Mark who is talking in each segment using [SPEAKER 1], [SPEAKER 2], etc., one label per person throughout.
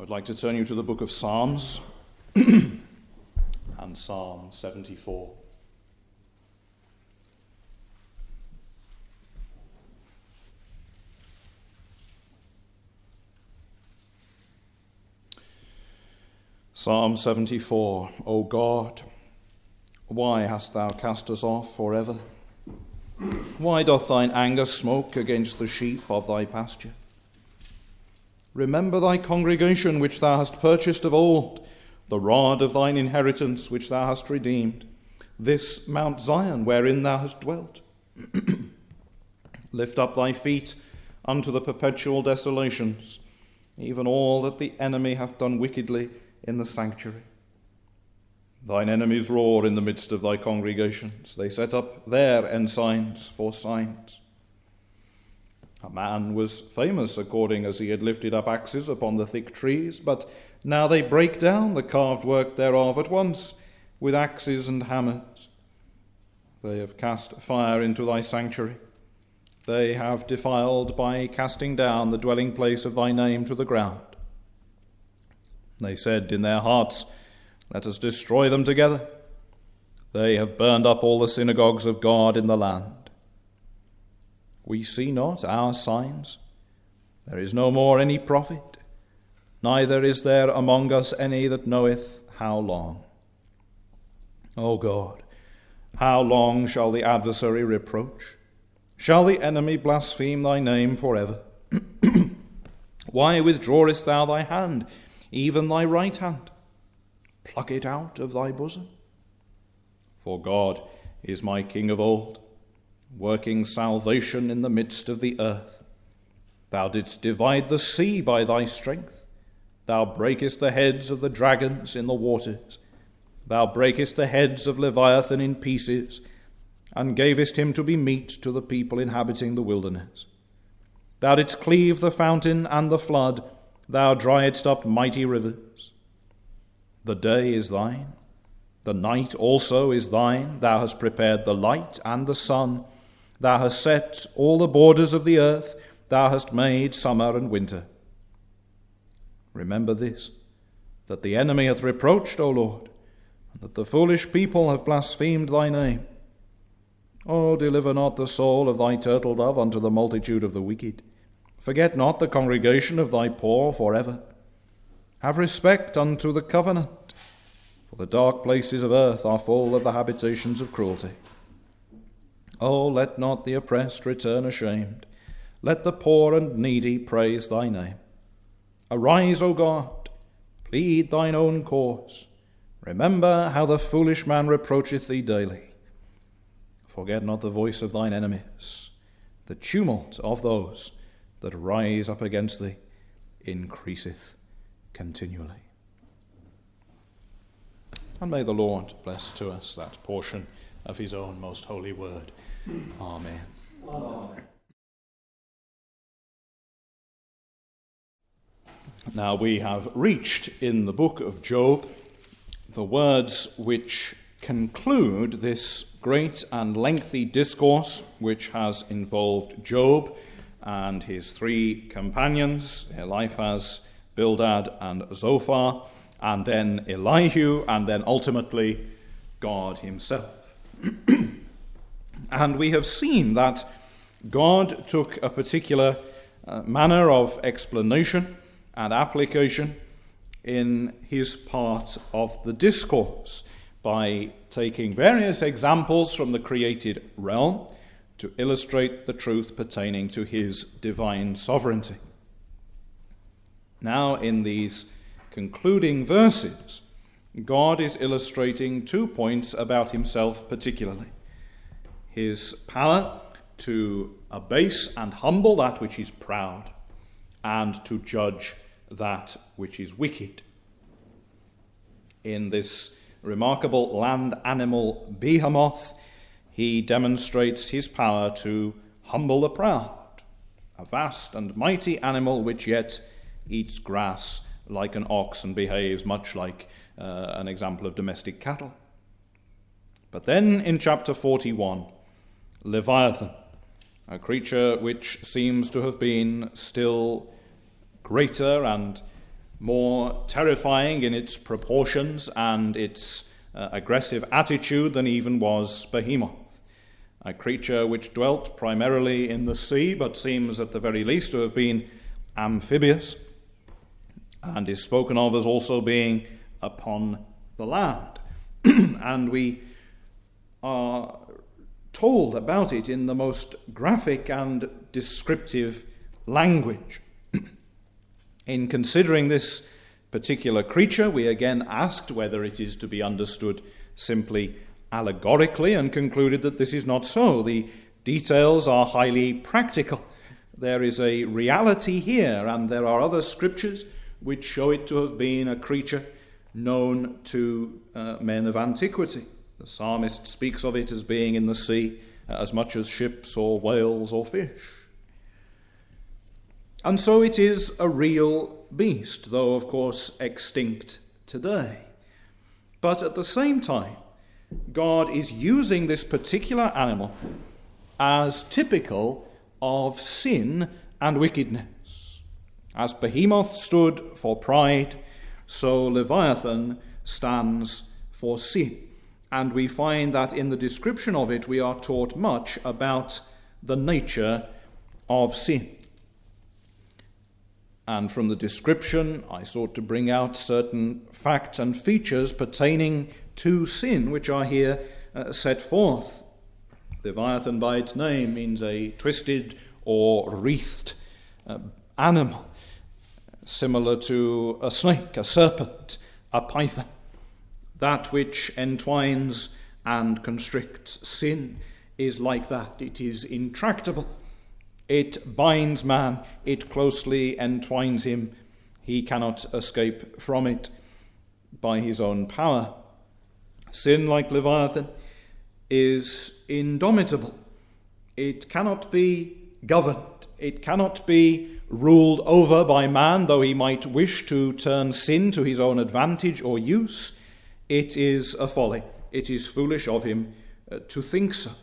[SPEAKER 1] would like to turn you to the book of Psalms and Psalm 74. Psalm 74. O God, why hast thou cast us off forever? Why doth thine anger smoke against the sheep of thy pasture? Remember thy congregation which thou hast purchased of old, the rod of thine inheritance which thou hast redeemed, this Mount Zion wherein thou hast dwelt. Lift up thy feet unto the perpetual desolations, even all that the enemy hath done wickedly in the sanctuary. Thine enemies roar in the midst of thy congregations. They set up their ensigns for signs. A man was famous according as he had lifted up axes upon the thick trees, but now they break down the carved work thereof at once with axes and hammers. They have cast fire into thy sanctuary. They have defiled by casting down the dwelling place of thy name to the ground. They said in their hearts, let us destroy them together. They have burned up all the synagogues of God in the land. We see not our signs. There is no more any prophet, neither is there among us any that knoweth how long. O God, how long shall the adversary reproach? Shall the enemy blaspheme thy name forever? Why withdrawest thou thy hand, even thy right hand? Pluck it out of thy bosom. For God is my King of old, working salvation in the midst of the earth. Thou didst divide the sea by thy strength. Thou breakest the heads of the dragons in the waters. Thou breakest the heads of Leviathan in pieces, and gavest him to be meat to the people inhabiting the wilderness. Thou didst cleave the fountain and the flood. Thou driedst up mighty rivers. The day is thine. The night also is thine. Thou hast prepared the light and the sun. Thou hast set all the borders of the earth. Thou hast made summer and winter. Remember this, that the enemy hath reproached, O Lord, and that the foolish people have blasphemed thy name. O deliver not the soul of thy turtle dove unto the multitude of the wicked. Forget not the congregation of thy poor forever. Have respect unto the covenant, for the dark places of earth are full of the habitations of cruelty. O let not the oppressed return ashamed. Let the poor and needy praise thy name. Arise, O God, plead thine own cause. Remember how the foolish man reproacheth thee daily. Forget not the voice of thine enemies. The tumult of those that rise up against thee increaseth continually. And may the Lord bless to us that portion of his own most holy word. Amen. Amen. Now we have reached in the book of Job the words which conclude this great and lengthy discourse which has involved Job and his three companions, Eliphaz, Bildad, and Zophar, and then Elihu, and then ultimately God himself. And we have seen that God took a particular manner of explanation and application in his part of the discourse by taking various examples from the created realm to illustrate the truth pertaining to his divine sovereignty. Now, in these concluding verses, God is illustrating 2 points about himself particularly. His power to abase and humble that which is proud, and to judge that which is wicked. In this remarkable land animal behemoth, he demonstrates his power to humble the proud, a vast and mighty animal which yet eats grass like an ox and behaves much like an example of domestic cattle. But then in chapter 41, Leviathan, a creature which seems to have been still greater and more terrifying in its proportions and its aggressive attitude than even was Behemoth, a creature which dwelt primarily in the sea, but seems at the very least to have been amphibious, and is spoken of as also being upon the land. And we are told about it in the most graphic and descriptive language. In considering this particular creature, we again asked whether it is to be understood simply allegorically, and concluded that this is not so. The details are highly practical. There is a reality here, and there are other scriptures which show it to have been a creature known to men of antiquity. The psalmist speaks of it as being in the sea as much as ships or whales or fish. And so it is a real beast, though of course extinct today. But at the same time, God is using this particular animal as typical of sin and wickedness. As Behemoth stood for pride, so Leviathan stands for sin. And we find that in the description of it, we are taught much about the nature of sin. And from the description, I sought to bring out certain facts and features pertaining to sin, which are here set forth. Leviathan, by its name, means a twisted or wreathed animal, similar to a snake, a serpent, a python. That which entwines and constricts. Sin is like that. It is intractable. It binds man. It closely entwines him. He cannot escape from it by his own power. Sin, like Leviathan, is indomitable. It cannot be governed. It cannot be ruled over by man, though he might wish to turn sin to his own advantage or use. It is a folly. It is foolish of him to think so.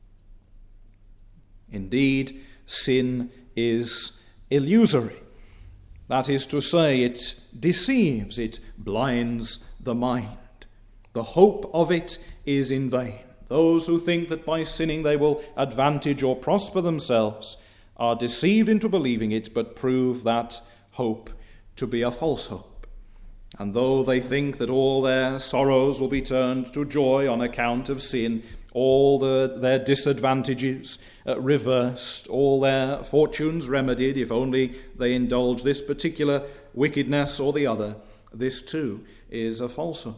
[SPEAKER 1] Indeed, sin is illusory. That is to say, it deceives, it blinds the mind. The hope of it is in vain. Those who think that by sinning they will advantage or prosper themselves are deceived into believing it, but prove that hope to be a false hope. And though they think that all their sorrows will be turned to joy on account of sin, all their disadvantages reversed, all their fortunes remedied, if only they indulge this particular wickedness or the other, this too is a falsehood.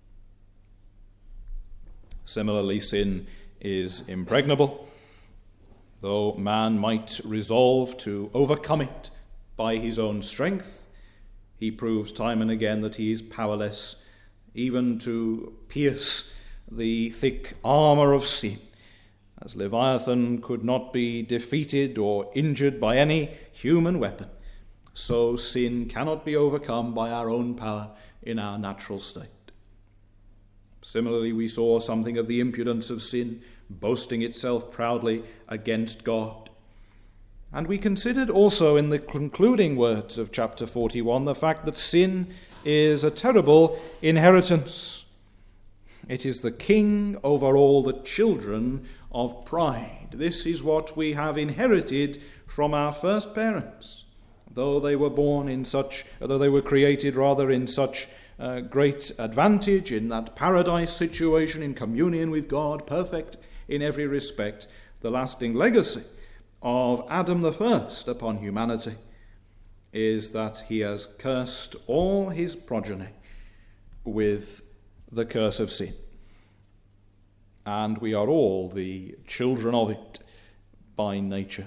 [SPEAKER 1] Similarly, sin is impregnable. Though man might resolve to overcome it by his own strength, he proves time and again that he is powerless even to pierce the thick armour of sin. As Leviathan could not be defeated or injured by any human weapon, so sin cannot be overcome by our own power in our natural state. Similarly, we saw something of the impudence of sin, boasting itself proudly against God. And we considered also in the concluding words of chapter 41 the fact that sin is a terrible inheritance. It is the king over all the children of pride. This is what we have inherited from our first parents, though they were created in such great advantage in that paradise situation, in communion with God, perfect in every respect. The lasting legacy of Adam the first upon humanity is that he has cursed all his progeny with the curse of sin. And we are all the children of it by nature.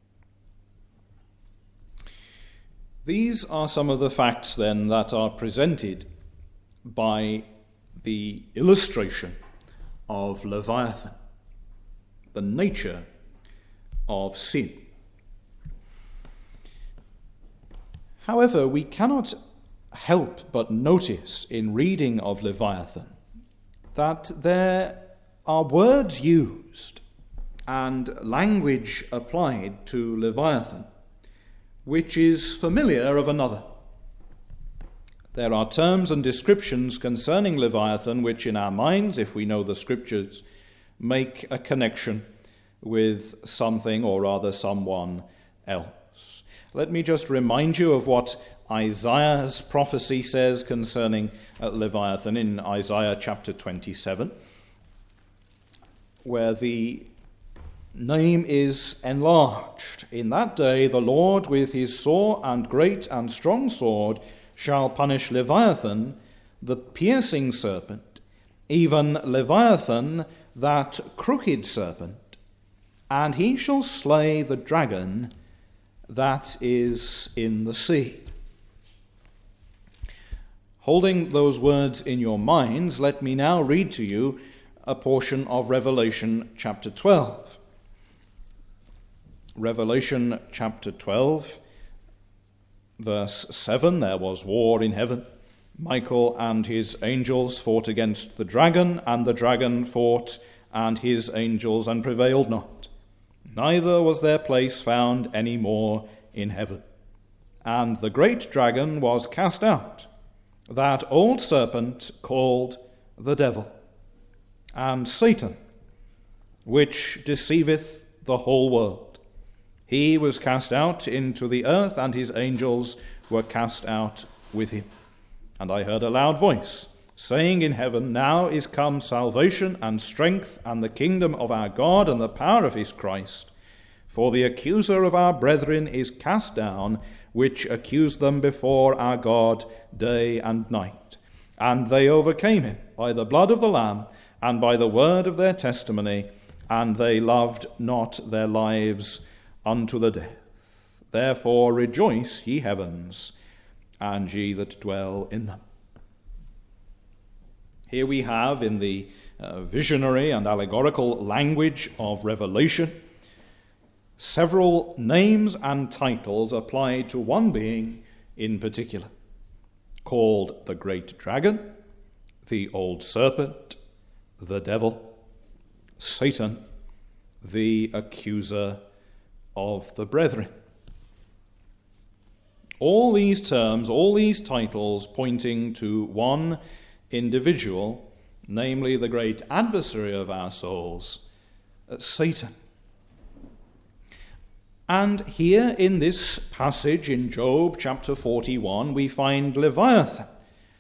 [SPEAKER 1] These are some of the facts, then, that are presented by the illustration of Leviathan, the nature of sin. However, we cannot help but notice in reading of Leviathan that there are words used and language applied to Leviathan which is familiar of another. There are terms and descriptions concerning Leviathan which in our minds, if we know the scriptures, make a connection with something or rather someone else. Let me just remind you of what Isaiah's prophecy says concerning Leviathan in Isaiah chapter 27, where the name is enlarged. In that day the Lord with his sore and great and strong sword shall punish Leviathan, the piercing serpent, even Leviathan, that crooked serpent, and he shall slay the dragon that is in the sea. Holding those words in your minds, let me now read to you a portion of Revelation chapter 12. Revelation chapter 12, verse 7, there was war in heaven. Michael and his angels fought against the dragon, and the dragon fought and his angels, and prevailed not. Neither was their place found any more in heaven. And the great dragon was cast out, that old serpent called the devil, and Satan, which deceiveth the whole world. He was cast out into the earth, and his angels were cast out with him. And I heard a loud voice, saying in heaven, Now is come salvation and strength and the kingdom of our God and the power of his Christ. For the accuser of our brethren is cast down, which accused them before our God day and night. And they overcame him by the blood of the Lamb and by the word of their testimony, and they loved not their lives unto the death. Therefore rejoice, ye heavens, and ye that dwell in them. Here we have, in the visionary and allegorical language of Revelation, several names and titles applied to one being in particular, called the great dragon, the old serpent, the devil, Satan, the accuser of the brethren. All these terms, all these titles pointing to one individual, namely the great adversary of our souls, Satan. And here in this passage in Job chapter 41, we find Leviathan,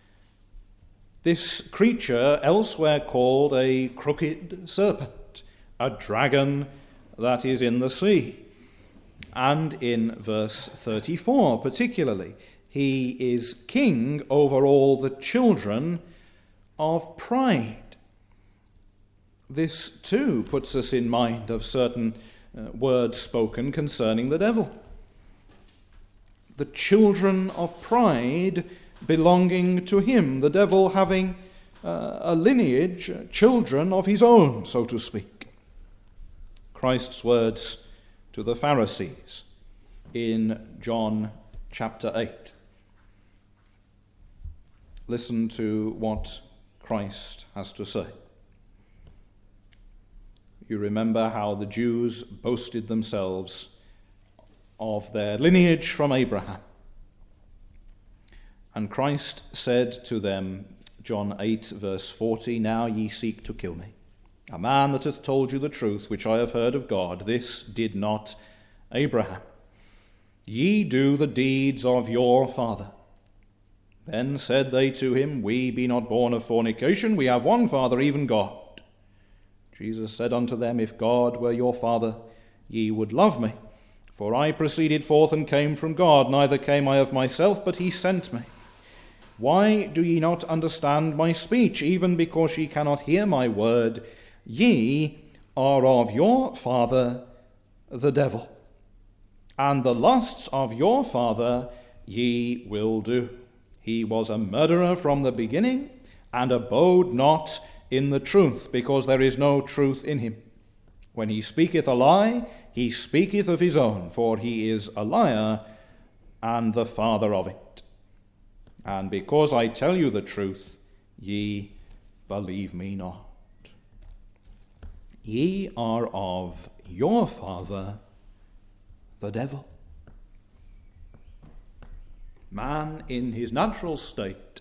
[SPEAKER 1] this creature elsewhere called a crooked serpent, a dragon that is in the sea. And in verse 34 particularly, he is king over all the children of pride. This too puts us in mind of certain words spoken concerning the devil. The children of pride belonging to him, the devil having a lineage, children of his own, so to speak. Christ's words to the Pharisees in John chapter 8. Listen to what Christ has to say. You remember how the Jews boasted themselves of their lineage from Abraham. And Christ said to them, John 8, verse 40, Now ye seek to kill me, a man that hath told you the truth, which I have heard of God. This did not Abraham. Ye do the deeds of your father. Then said they to him, We be not born of fornication, we have one Father, even God. Jesus said unto them, If God were your Father, ye would love me. For I proceeded forth and came from God, neither came I of myself, but he sent me. Why do ye not understand my speech, even because ye cannot hear my word? Ye are of your father the devil, and the lusts of your father ye will do. He was a murderer from the beginning, and abode not in the truth, because there is no truth in him. When he speaketh a lie, he speaketh of his own, for he is a liar and the father of it. And because I tell you the truth, ye believe me not. Ye are of your father, the devil. Man in his natural state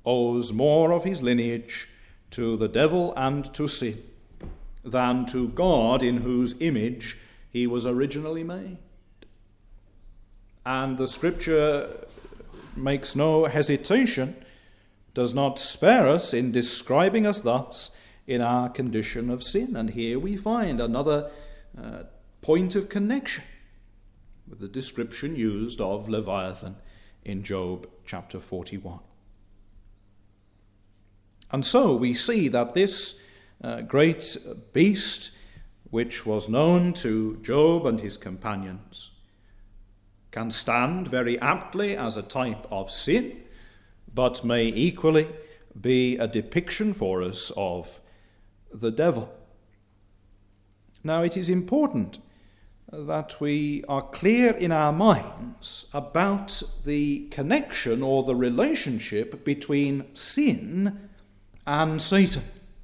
[SPEAKER 1] owes more of his lineage to the devil and to sin than to God, in whose image he was originally made. And the Scripture makes no hesitation, does not spare us in describing us thus in our condition of sin. And here we find another point of connection with the description used of Leviathan in Job chapter 41. And so we see that this great beast, which was known to Job and his companions, can stand very aptly as a type of sin, but may equally be a depiction for us of the devil. Now, it is important that we are clear in our minds about the connection or the relationship between sin and Satan,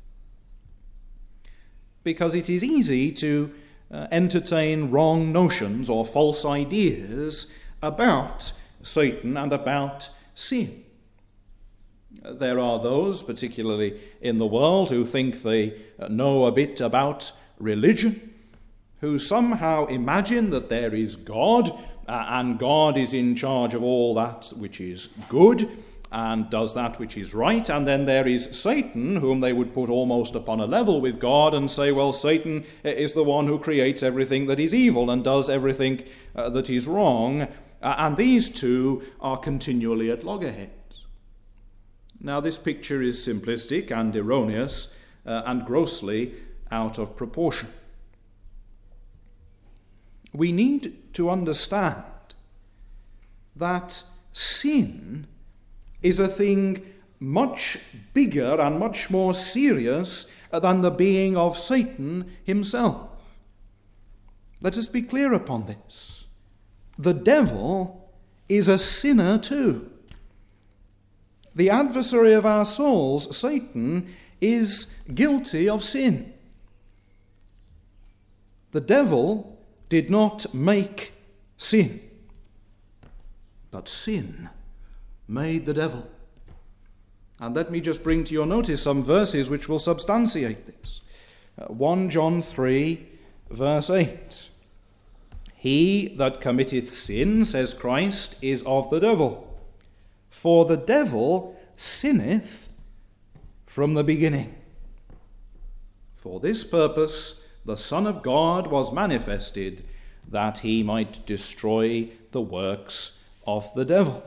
[SPEAKER 1] because it is easy to entertain wrong notions or false ideas about Satan and about sin. There are those, particularly in the world, who think they know a bit about religion, who somehow imagine that there is God, and God is in charge of all that which is good and does that which is right, and then there is Satan, whom they would put almost upon a level with God and say, well, Satan is the one who creates everything that is evil and does everything that is wrong, and these two are continually at loggerheads. Now, this picture is simplistic and erroneous and grossly out of proportion. We need to understand that sin is a thing much bigger and much more serious than the being of Satan himself. Let us be clear upon this. The devil is a sinner too. The adversary of our souls, Satan, is guilty of sin. The devil did not make sin, but sin made the devil. And let me just bring to your notice some verses which will substantiate this. 1 John 3, verse 8. He that committeth sin, says Christ, is of the devil. For the devil sinneth from the beginning. For this purpose the Son of God was manifested, that he might destroy the works of the devil.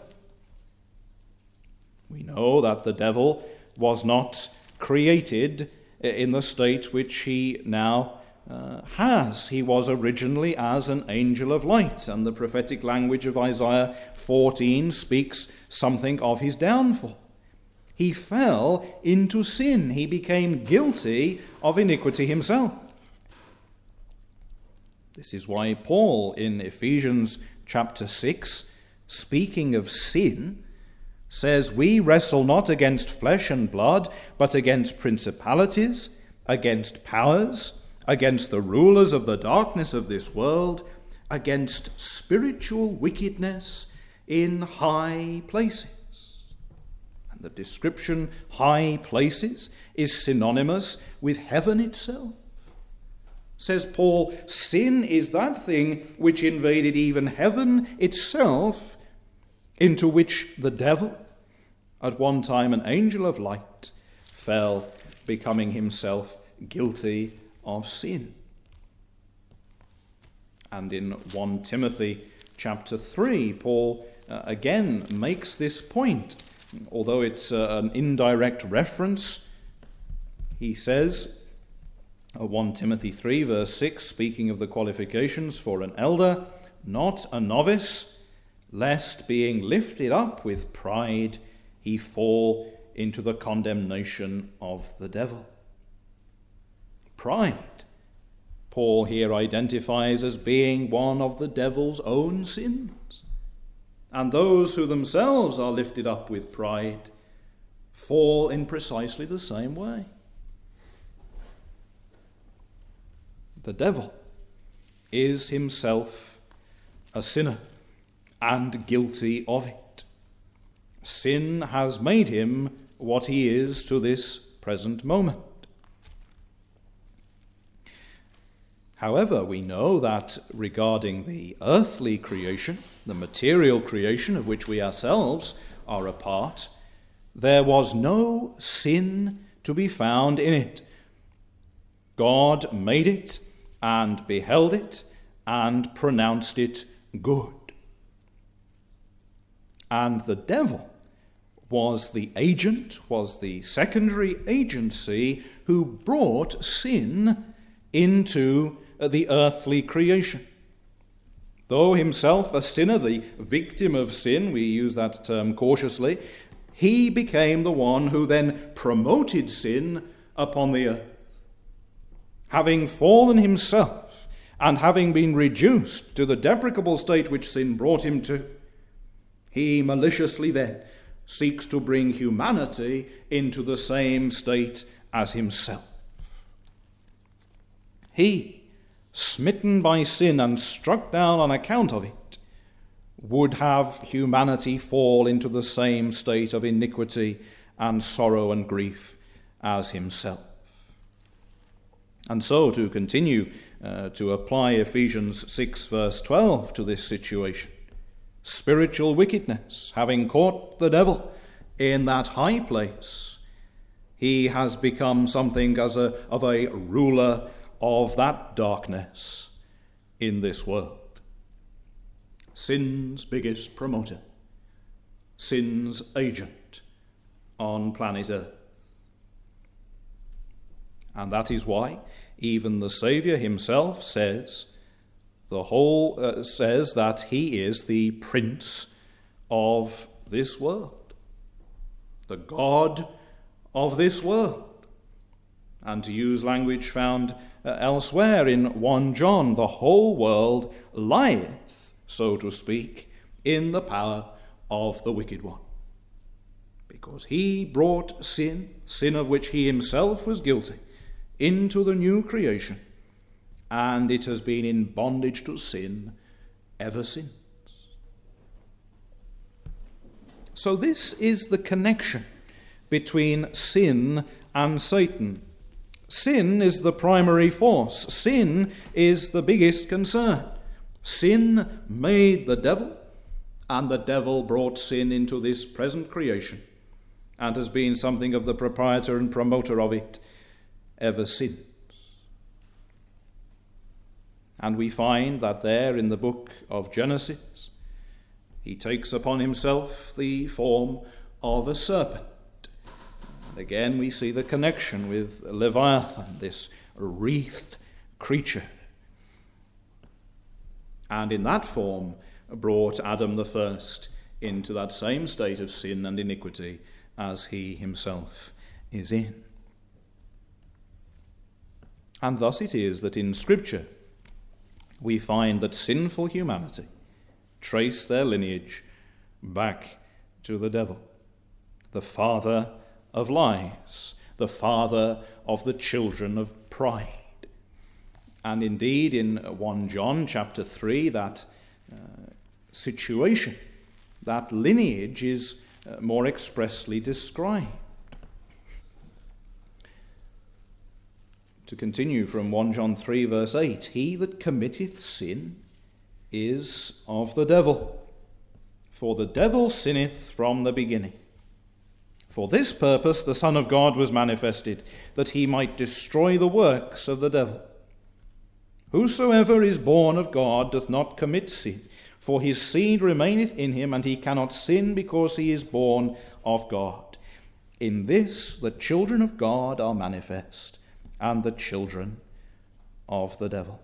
[SPEAKER 1] We know that the devil was not created in the state which he now has. He was originally as an angel of light, and the prophetic language of Isaiah 14 speaks something of his downfall. He fell into sin. He became guilty of iniquity himself. This is why Paul in Ephesians chapter 6, speaking of sin, says, we wrestle not against flesh and blood, but against principalities, against powers, against the rulers of the darkness of this world, against spiritual wickedness in high places. And the description high places is synonymous with heaven itself. Says Paul, sin is that thing which invaded even heaven itself, into which the devil, at one time an angel of light, fell, becoming himself guilty of sin. And in 1 Timothy chapter 3, Paul again makes this point. Although it's an indirect reference, he says, 1 Timothy 3 verse 6, speaking of the qualifications for an elder, not a novice, lest being lifted up with pride, he fall into the condemnation of the devil. Pride, Paul here identifies as being one of the devil's own sins. And those who themselves are lifted up with pride fall in precisely the same way. The devil is himself a sinner and guilty of it. Sin has made him what he is to this present moment. However, we know that regarding the earthly creation, the material creation of which we ourselves are a part, there was no sin to be found in it. God made it and beheld it and pronounced it good. And the devil was the agent, was the secondary agency who brought sin into the earthly creation. Though himself a sinner, the victim of sin, we use that term cautiously, he became the one who then promoted sin upon the earth. Having fallen himself, and having been reduced to the deprecable state which sin brought him to, he maliciously then seeks to bring humanity into the same state as himself. He, smitten by sin and struck down on account of it, would have humanity fall into the same state of iniquity and sorrow and grief as himself. And so, to continue to apply Ephesians 6 verse 12 to this situation, spiritual wickedness, having caught the devil in that high place, he has become something of a ruler of that darkness in this world. Sin's biggest promoter, sin's agent on planet Earth. And that is why even the Saviour himself says that he is the prince of this world, the God of this world. And to use language found elsewhere in 1 John, the whole world lieth, so to speak, in the power of the wicked one. Because he brought sin of which he himself was guilty, into the new creation, and it has been in bondage to sin ever since. So this is the connection between sin and Satan. Sin is the primary force. Sin is the biggest concern. Sin made the devil, and the devil brought sin into this present creation, and has been something of the proprietor and promoter of it ever since. And we find that there in the book of Genesis, he takes upon himself the form of a serpent. And again we see the connection with Leviathan, this wreathed creature. And in that form brought Adam the first into that same state of sin and iniquity as he himself is in. And thus it is that in Scripture we find that sinful humanity trace their lineage back to the devil, the father of lies, the father of the children of pride. And indeed in 1 John chapter 3, that situation, that lineage is more expressly described. To continue from 1 John 3 verse 8, he that committeth sin is of the devil, for the devil sinneth from the beginning. For this purpose the Son of God was manifested, that he might destroy the works of the devil. Whosoever is born of God doth not commit sin, for his seed remaineth in him, and he cannot sin because he is born of God. In this the children of God are manifest, and the children of the devil.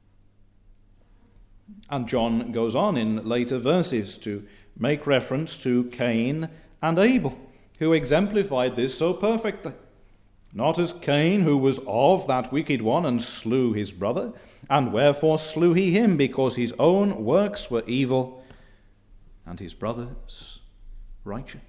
[SPEAKER 1] And John goes on in later verses to make reference to Cain and Abel, who exemplified this so perfectly. Not as Cain, who was of that wicked one and slew his brother, and wherefore slew he him, because his own works were evil, and his brother's righteous.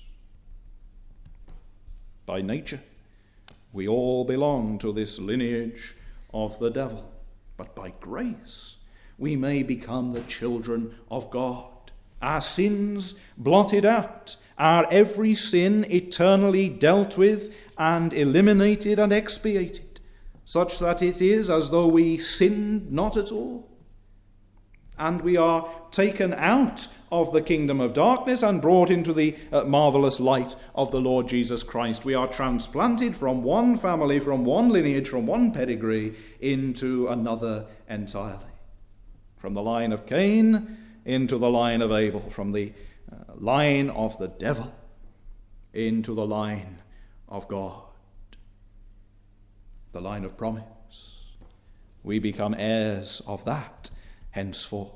[SPEAKER 1] By nature, we all belong to this lineage of the devil, but by grace we may become the children of God, our sins blotted out, our every sin eternally dealt with and eliminated and expiated, such that it is as though we sinned not at all. And we are taken out of the kingdom of darkness and brought into the marvelous light of the Lord Jesus Christ. We are transplanted from one family, from one lineage, from one pedigree, into another entirely. From the line of Cain into the line of Abel, from the line of the devil into the line of God, the line of promise. We become heirs of that henceforth.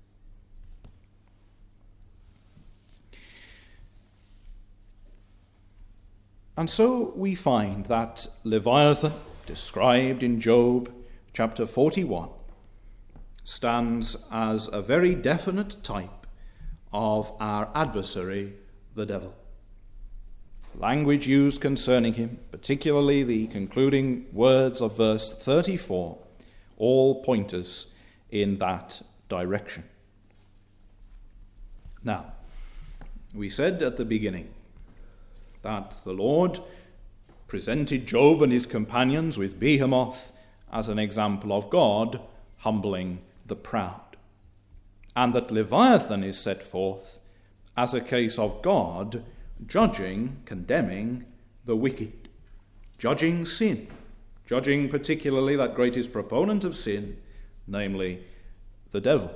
[SPEAKER 1] And so we find that Leviathan, described in Job chapter 41, stands as a very definite type of our adversary, the devil. Language used concerning him, particularly the concluding words of verse 34, all point us in that direction. Now, we said at the beginning that the Lord presented Job and his companions with Behemoth as an example of God humbling the proud, and that Leviathan is set forth as a case of God judging, condemning the wicked, judging sin, judging particularly that greatest proponent of sin, namely the devil.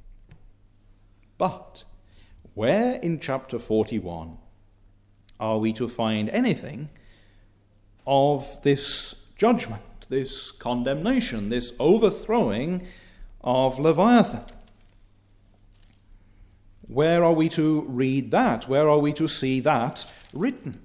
[SPEAKER 1] But where in chapter 41 are we to find anything of this judgment, this condemnation, this overthrowing of Leviathan? Where are we to read that? Where are we to see that written?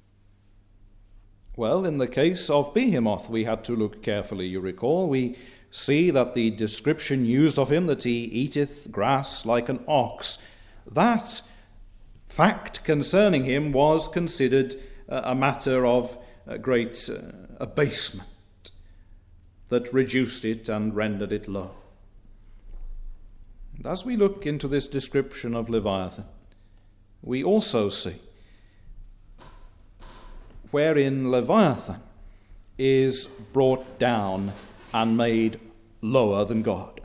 [SPEAKER 1] Well, in the case of Behemoth, we had to look carefully, you recall. We see that the description used of him, that he eateth grass like an ox, that fact concerning him was considered a matter of great abasement that reduced it and rendered it low. And as we look into this description of Leviathan, we also see wherein Leviathan is brought down and made lower than God.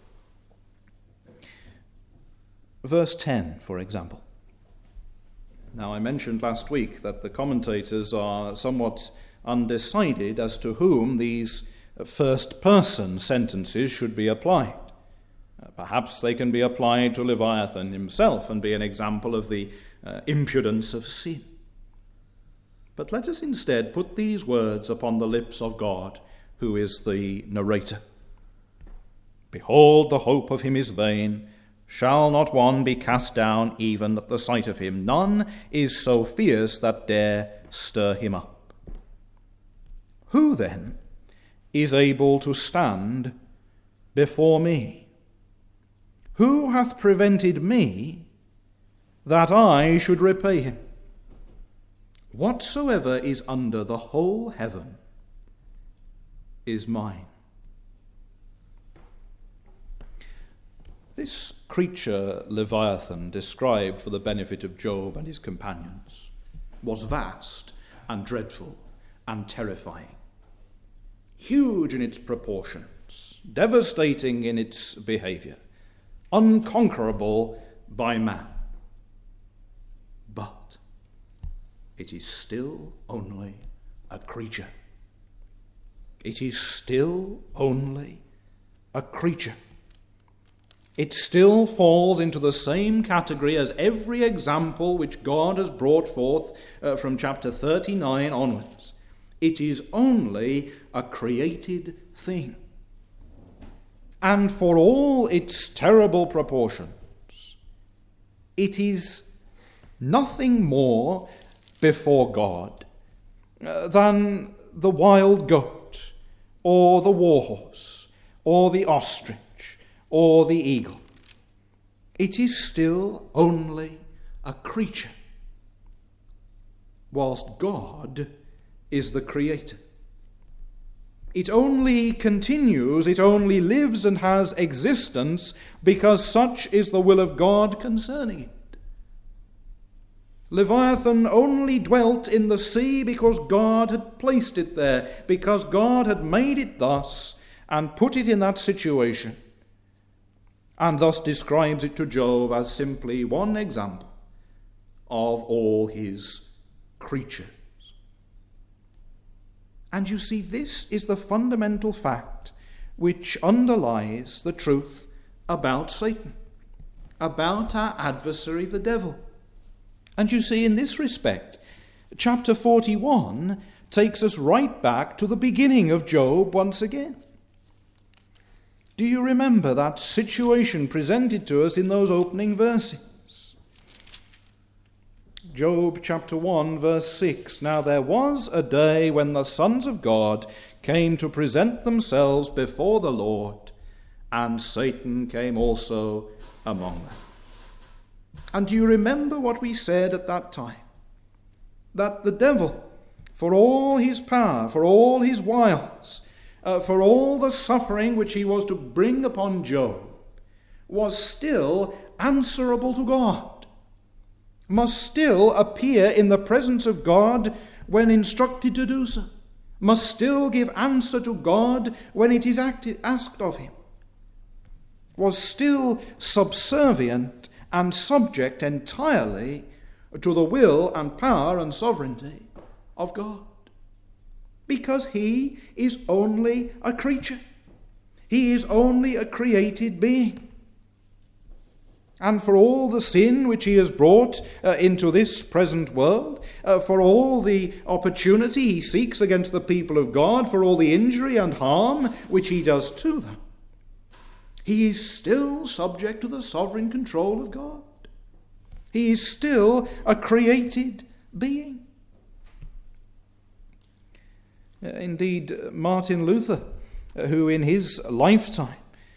[SPEAKER 1] Verse 10, for example. Now, I mentioned last week that the commentators are somewhat undecided as to whom these first-person sentences should be applied. Perhaps they can be applied to Leviathan himself and be an example of the impudence of sin. But let us instead put these words upon the lips of God, who is the narrator. Behold, the hope of him is vain. Shall not one be cast down even at the sight of him? None is so fierce that dare stir him up. Who then is able to stand before me? Who hath prevented me that I should repay him? Whatsoever is under the whole heaven is mine. This creature, Leviathan, described for the benefit of Job and his companions, was vast and dreadful and terrifying, huge in its proportions, devastating in its behavior, unconquerable by man. But it is still only a creature. It is still only a creature. It still falls into the same category as every example which God has brought forth from chapter 39 onwards. It is only a created thing. And for all its terrible proportions, it is nothing more before God than the wild goat, or the warhorse, or the ostrich, or the eagle. It is still only a creature, whilst God is the creator. It only continues, it only lives and has existence because such is the will of God concerning it. Leviathan only dwelt in the sea because God had placed it there, because God had made it thus and put it in that situation, and thus describes it to Job as simply one example of all his creatures. And you see, this is the fundamental fact which underlies the truth about Satan, about our adversary, the devil. And you see, in this respect, chapter 41 takes us right back to the beginning of Job once again. Do you remember that situation presented to us in those opening verses? Job chapter 1, verse 6. Now there was a day when the sons of God came to present themselves before the Lord, and Satan came also among them. And do you remember what we said at that time? That the devil, for all his power, for all his wiles, for all the suffering which he was to bring upon Job, was still answerable to God, must still appear in the presence of God when instructed to do so, must still give answer to God when it is asked of him, was still subservient and subject entirely to the will and power and sovereignty of God. Because he is only a creature. He is only a created being. And for all the sin which he has brought into this present world, for all the opportunity he seeks against the people of God, for all the injury and harm which he does to them, he is still subject to the sovereign control of God. He is still a created being. Indeed, Martin Luther, who in his lifetime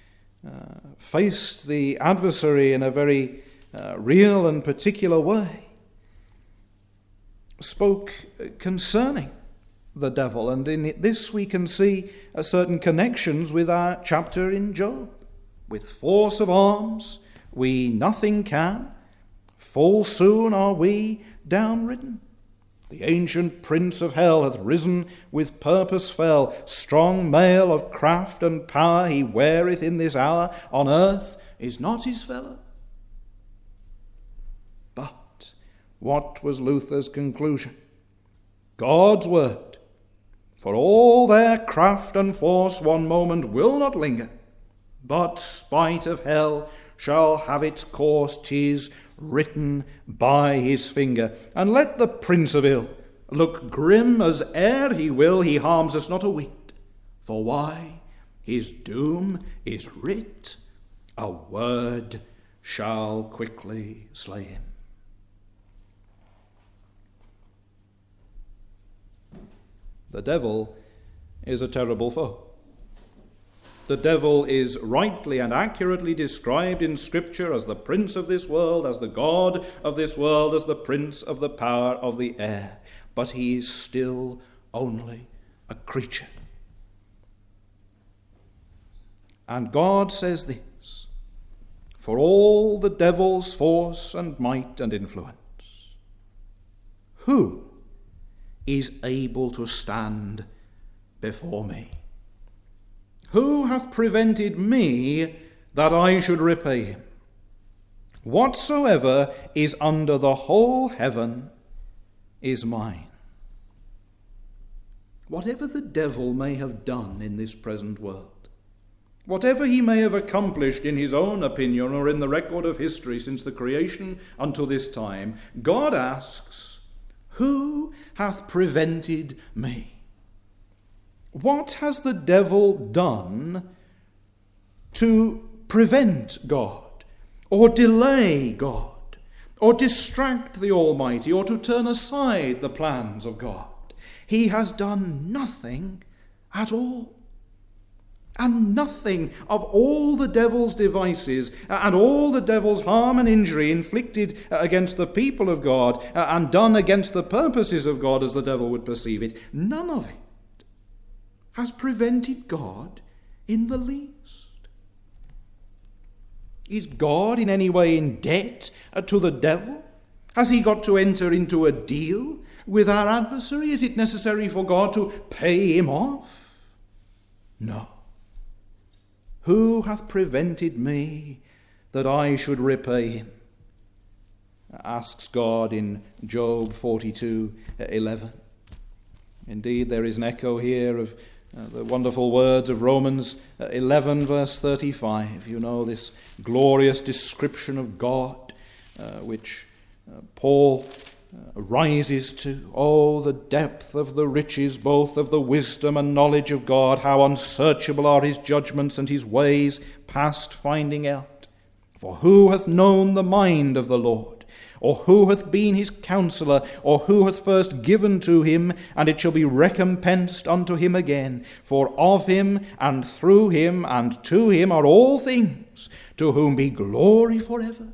[SPEAKER 1] faced the adversary in a very real and particular way, spoke concerning the devil. And in this we can see certain connections with our chapter in Job. With force of arms we nothing can, full soon are we downridden. The ancient prince of hell hath risen, with purpose fell. Strong mail of craft and power he weareth in this hour. On earth is not his fellow. But what was Luther's conclusion? God's word, for all their craft and force one moment will not linger, but spite of hell shall have its course. 'Tis written by his finger. And let the prince of ill look grim as e'er he will, he harms us not a whit. For why? His doom is writ, a word shall quickly slay him. The devil is a terrible foe. The devil is rightly and accurately described in Scripture as the prince of this world, as the god of this world, as the prince of the power of the air. But he is still only a creature. And God says this, for all the devil's force and might and influence, who is able to stand before me? Who hath prevented me that I should repay him? Whatsoever is under the whole heaven is mine. Whatever the devil may have done in this present world, whatever he may have accomplished in his own opinion or in the record of history since the creation until this time, God asks, who hath prevented me? What has the devil done to prevent God, or delay God, or distract the Almighty, or to turn aside the plans of God? He has done nothing at all. And nothing of all the devil's devices and all the devil's harm and injury inflicted against the people of God and done against the purposes of God as the devil would perceive it, none of it has prevented God in the least. Is God in any way in debt to the devil? Has he got to enter into a deal with our adversary? Is it necessary for God to pay him off? No. Who hath prevented me that I should repay him? Asks God in Job 42:11. Indeed, there is an echo here of the wonderful words of Romans 11 verse 35. You know, this glorious description of God which Paul rises to. Oh, the depth of the riches, both of the wisdom and knowledge of God. How unsearchable are his judgments and his ways past finding out. For who hath known the mind of the Lord? Or who hath been his counselor? Or who hath first given to him, and it shall be recompensed unto him again? For of him, and through him, and to him are all things, to whom be glory forever.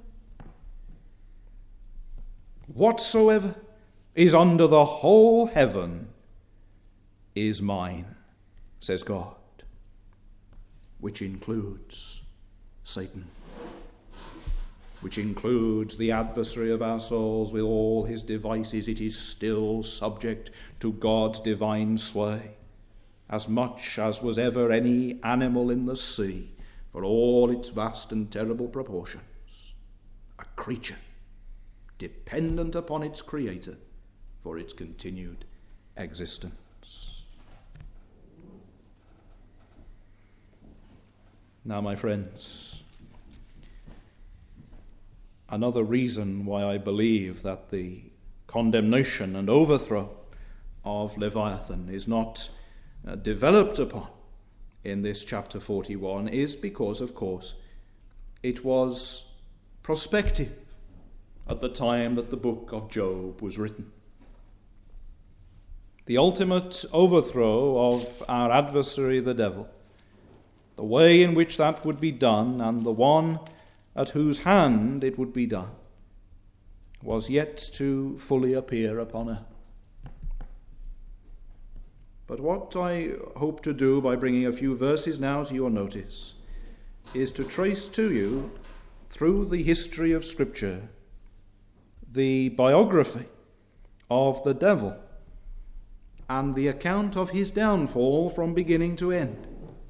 [SPEAKER 1] Whatsoever is under the whole heaven is mine, says God, which includes Satan, which includes the adversary of our souls with all his devices. It is still subject to God's divine sway, as much as was ever any animal in the sea, for all its vast and terrible proportions. A creature dependent upon its Creator for its continued existence. Now, my friends, another reason why I believe that the condemnation and overthrow of Leviathan is not developed upon in this chapter 41 is because, of course, it was prospective at the time that the book of Job was written. The ultimate overthrow of our adversary, the devil, the way in which that would be done, and the one at whose hand it would be done, was yet to fully appear upon earth. But what I hope to do by bringing a few verses now to your notice is to trace to you, through the history of Scripture, the biography of the devil and the account of his downfall from beginning to end.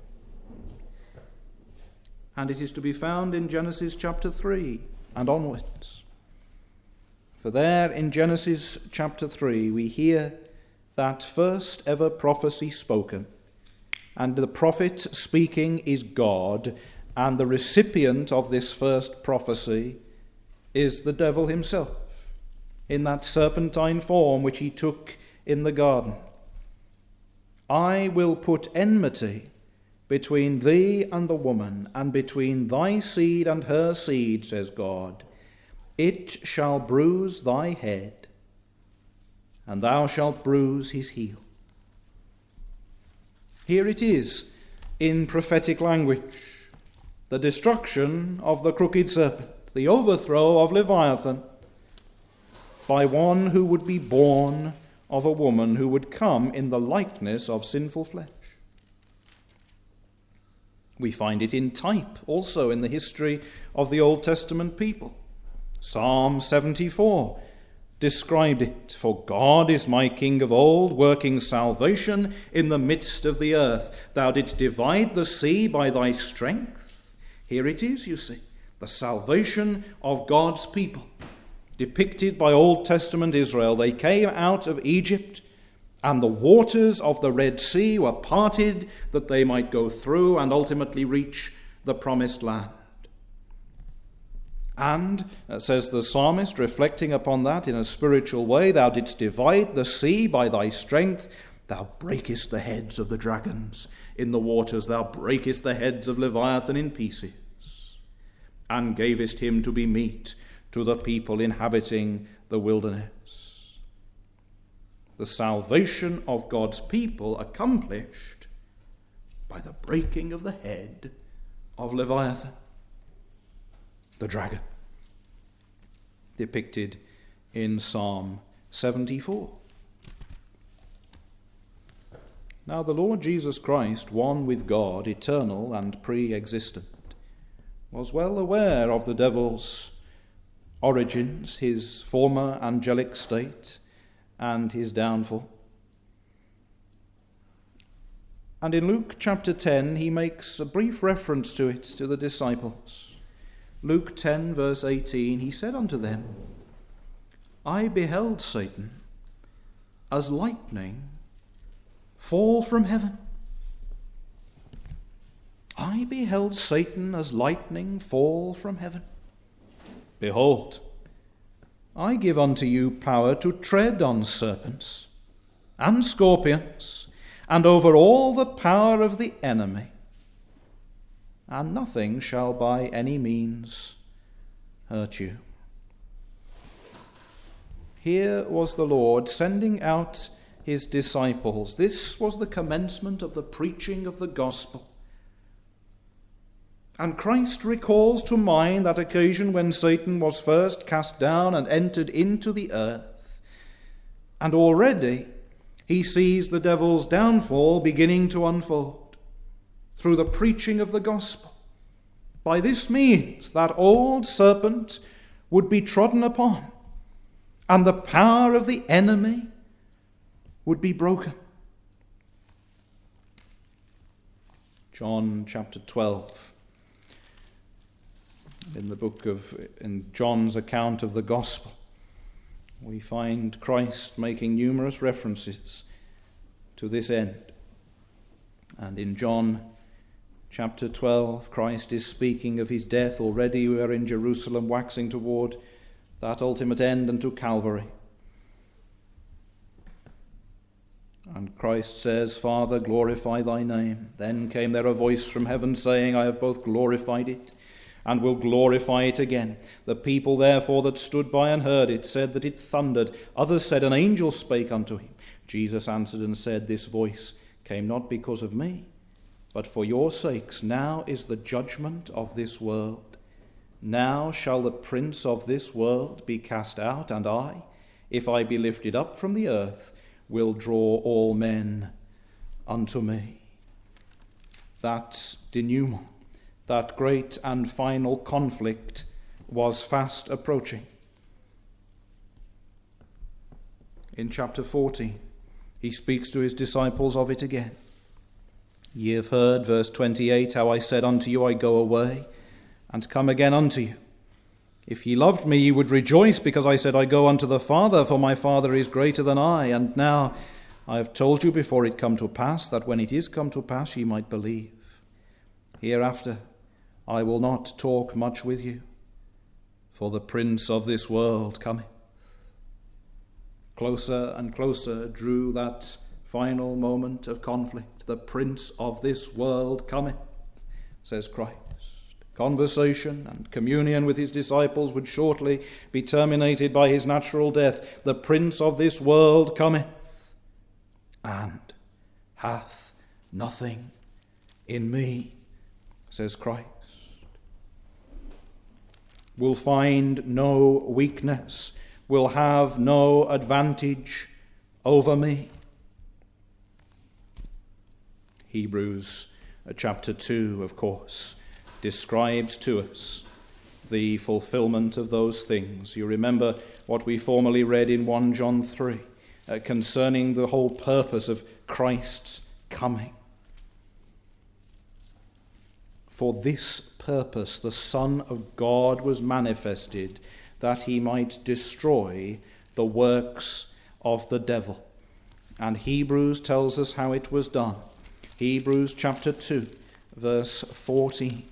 [SPEAKER 1] And it is to be found in Genesis chapter 3 and onwards. For there in Genesis chapter 3 we hear that first ever prophecy spoken, and the prophet speaking is God, and the recipient of this first prophecy is the devil himself, in that serpentine form which he took in the garden. I will put enmity between thee and the woman, and between thy seed and her seed, says God. It shall bruise thy head, and thou shalt bruise his heel. Here it is in prophetic language: the destruction of the crooked serpent, the overthrow of Leviathan, by one who would be born of a woman, who would come in the likeness of sinful flesh. We find it in type also in the history of the Old Testament people. Psalm 74 described it: "For God is my King of old, working salvation in the midst of the earth. Thou didst divide the sea by thy strength." Here it is, you see, the salvation of God's people, depicted by Old Testament Israel. They came out of Egypt, and the waters of the Red Sea were parted that they might go through and ultimately reach the promised land. And, says the psalmist, reflecting upon that in a spiritual way, "Thou didst divide the sea by thy strength. Thou breakest the heads of the dragons in the waters. Thou breakest the heads of Leviathan in pieces, and gavest him to be meat to the people inhabiting the wilderness." The salvation of God's people accomplished by the breaking of the head of Leviathan, the dragon, depicted in Psalm 74. Now the Lord Jesus Christ, one with God, eternal and pre-existent, was well aware of the devil's origins, his former angelic state, and his downfall. And in Luke chapter 10, he makes a brief reference to it to the disciples. Luke 10, verse 18, he said unto them, I beheld Satan as lightning fall from heaven. I beheld Satan as lightning fall from heaven. Behold, I give unto you power to tread on serpents and scorpions, and over all the power of the enemy, and nothing shall by any means hurt you. Here was the Lord sending out his disciples. This was the commencement of the preaching of the gospel. And Christ recalls to mind that occasion when Satan was first cast down and entered into the earth. And already he sees the devil's downfall beginning to unfold through the preaching of the gospel. By this means, that old serpent would be trodden upon, and the power of the enemy would be broken. John chapter 12. In John's account of the gospel, we find Christ making numerous references to this end. And in John chapter 12, Christ is speaking of his death. Already we are in Jerusalem, waxing toward that ultimate end and to Calvary. And Christ says, Father, glorify thy name. Then came there a voice from heaven saying, I have both glorified it and will glorify it again. The people therefore that stood by and heard it said that it thundered. Others said, an angel spake unto him. Jesus answered and said, this voice came not because of me, but for your sakes. Now is the judgment of this world. Now shall the prince of this world be cast out, and I, if I be lifted up from the earth, will draw all men unto me. That denouement, that great and final conflict, was fast approaching. In chapter 14, he speaks to his disciples of it again. Ye have heard, verse 28, how I said unto you, I go away, and come again unto you. If ye loved me, ye would rejoice, because I said, I go unto the Father, for my Father is greater than I. And now I have told you before it come to pass, that when it is come to pass, ye might believe. Hereafter I will not talk much with you, for the prince of this world cometh. Closer and closer drew that final moment of conflict. The prince of this world cometh, says Christ. Conversation and communion with his disciples would shortly be terminated by his natural death. The prince of this world cometh, and hath nothing in me, says Christ. Will find no weakness, will have no advantage over me. Hebrews chapter 2, of course, describes to us the fulfillment of those things. You remember what we formerly read in 1 John 3 concerning the whole purpose of Christ's coming. For this purpose the Son of God was manifested, that he might destroy the works of the devil. And Hebrews tells us how it was done. Hebrews chapter 2, verse 14.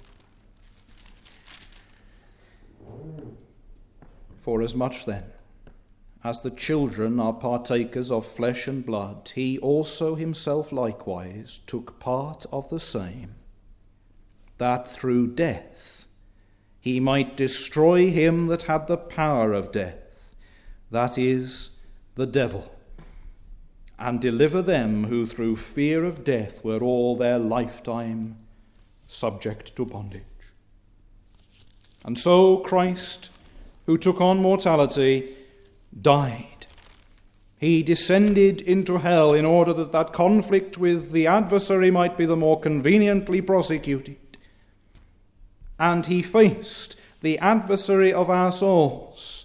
[SPEAKER 1] Forasmuch then as the children are partakers of flesh and blood, he also himself likewise took part of the same, that through death he might destroy him that had the power of death, that is, the devil, and deliver them who through fear of death were all their lifetime subject to bondage. And so Christ, who took on mortality, died. He descended into hell in order that that conflict with the adversary might be the more conveniently prosecuted. And he faced the adversary of our souls.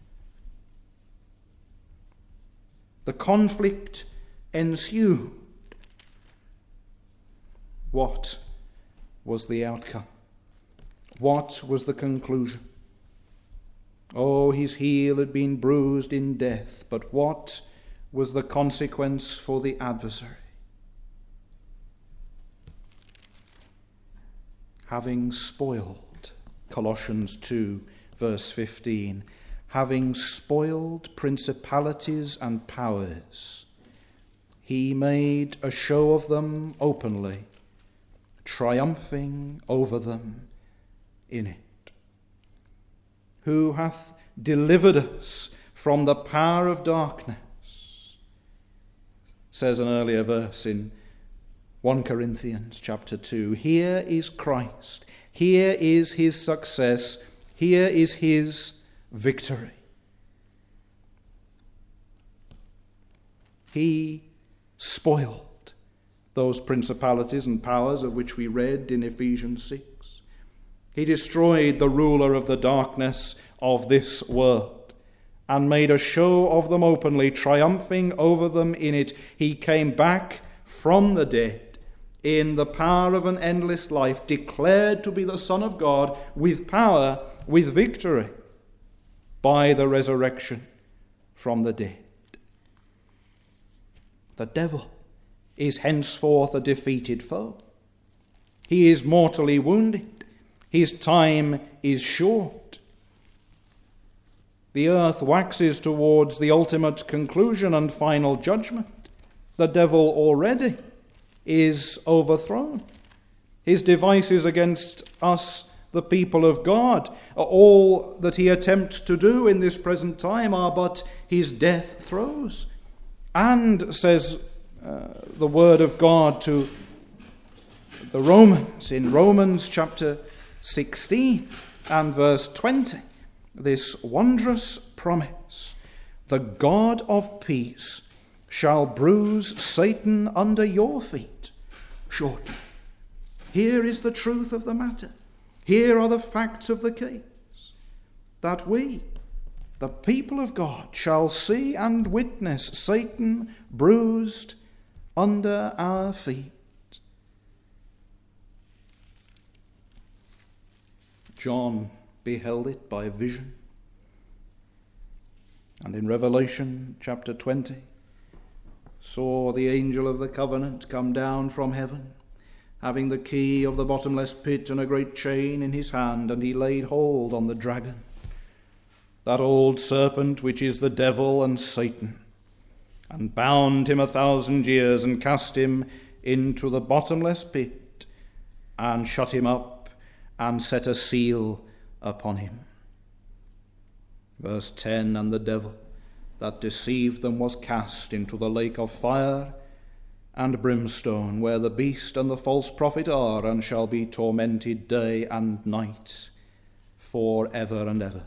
[SPEAKER 1] The conflict ensued. What was the outcome? What was the conclusion? Oh, his heel had been bruised in death, but what was the consequence for the adversary? Having spoiled, Colossians 2, verse 15, having spoiled principalities and powers, he made a show of them openly, triumphing over them in it. Who hath delivered us from the power of darkness, says an earlier verse in 1 Corinthians chapter 2. Here is Christ. Here is his success. Here is his victory. He spoiled those principalities and powers of which we read in Ephesians 6. He destroyed the ruler of the darkness of this world and made a show of them openly, triumphing over them in it. He came back from the dead in the power of an endless life, declared to be the Son of God, with power, with victory, by the resurrection from the dead. The devil is henceforth a defeated foe. He is mortally wounded. His time is short. The earth waxes towards the ultimate conclusion and final judgment. The devil already is overthrown. His devices against us, the people of God, all that he attempts to do in this present time are but his death throes. And, says the word of God to the Romans, in Romans chapter 16 and verse 20, this wondrous promise: the God of peace shall bruise Satan under your feet shortly. Here is the truth of the matter. Here are the facts of the case, that we, the people of God, shall see and witness Satan bruised under our feet. John beheld it by vision. And in Revelation chapter 20, saw the angel of the covenant come down from heaven, having the key of the bottomless pit and a great chain in his hand, and he laid hold on the dragon, that old serpent which is the devil and Satan, and bound him 1,000 years, and cast him into the bottomless pit, and shut him up, and set a seal upon him. Verse 10, and the devil that deceived them was cast into the lake of fire and brimstone, where the beast and the false prophet are, and shall be tormented day and night for ever and ever.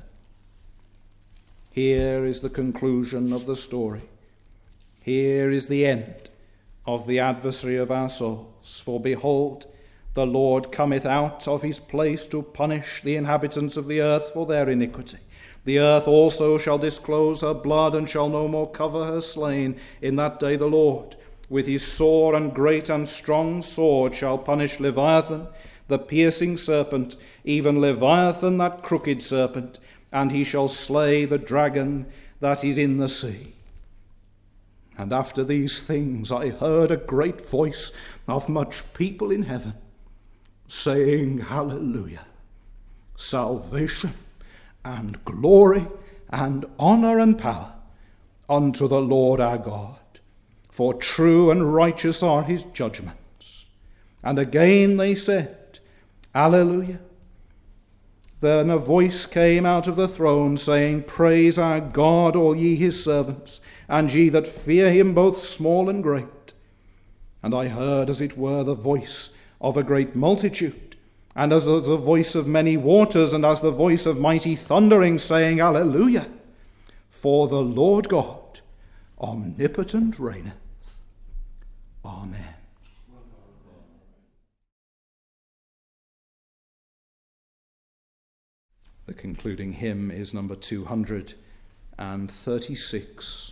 [SPEAKER 1] Here is the conclusion of the story. Here is the end of the adversary of our souls. For behold, the Lord cometh out of his place to punish the inhabitants of the earth for their iniquity. The earth also shall disclose her blood, and shall no more cover her slain. In that day the Lord, with his sore and great and strong sword, shall punish Leviathan, the piercing serpent, even Leviathan, that crooked serpent, and he shall slay the dragon that is in the sea. And after these things I heard a great voice of much people in heaven, saying, Hallelujah! Salvation and glory and honor and power unto the Lord our God, for true and righteous are his judgments. And again they said, Hallelujah! Then a voice came out of the throne, saying, Praise our God, all ye his servants, and ye that fear him, both small and great. And I heard, as it were, the voice of a great multitude, and as the voice of many waters, and as the voice of mighty thundering, saying, Hallelujah! For the Lord God omnipotent reigneth. Amen. The concluding hymn is number 236.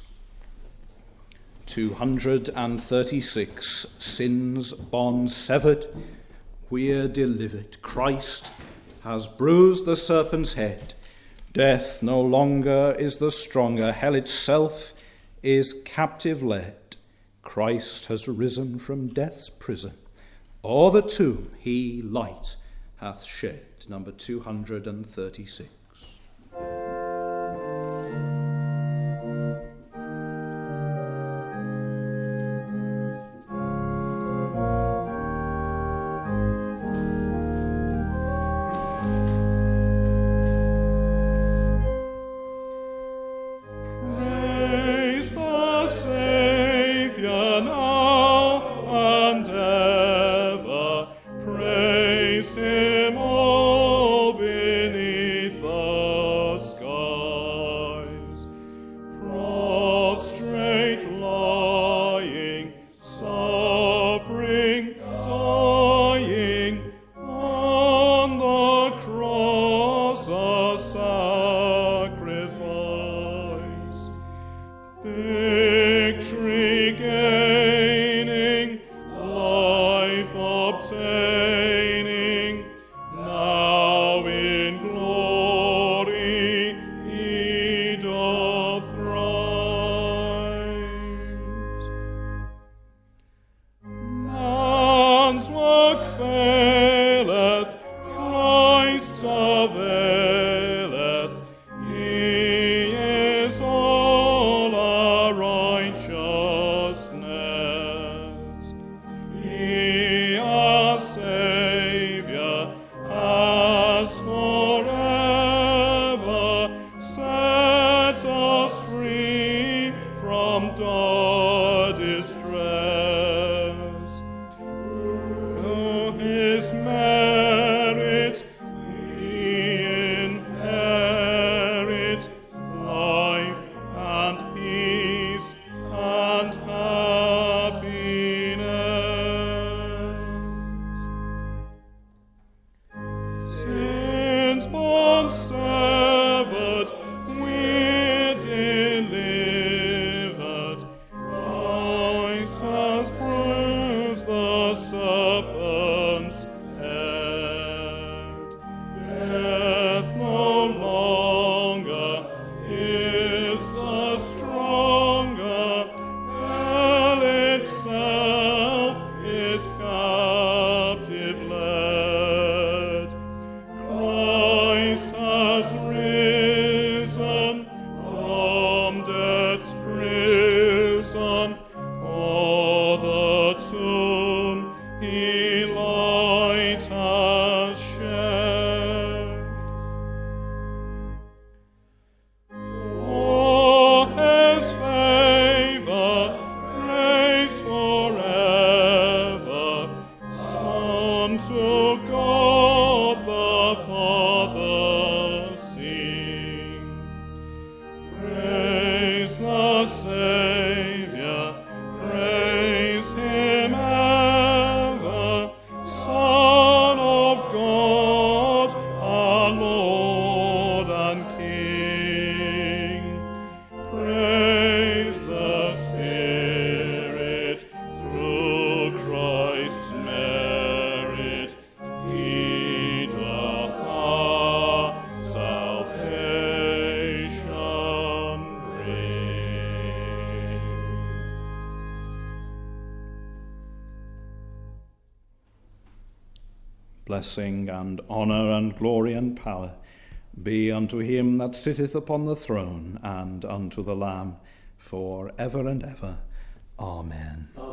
[SPEAKER 1] 236, sin's bond severed, we're delivered. Christ has bruised the serpent's head. Death no longer is the stronger. Hell itself is captive led. Christ has risen from death's prison. O'er the tomb he light hath shed. Number 236.
[SPEAKER 2] Blessing and honour and glory and power be unto him that sitteth upon the throne and unto the Lamb for ever and ever. Amen.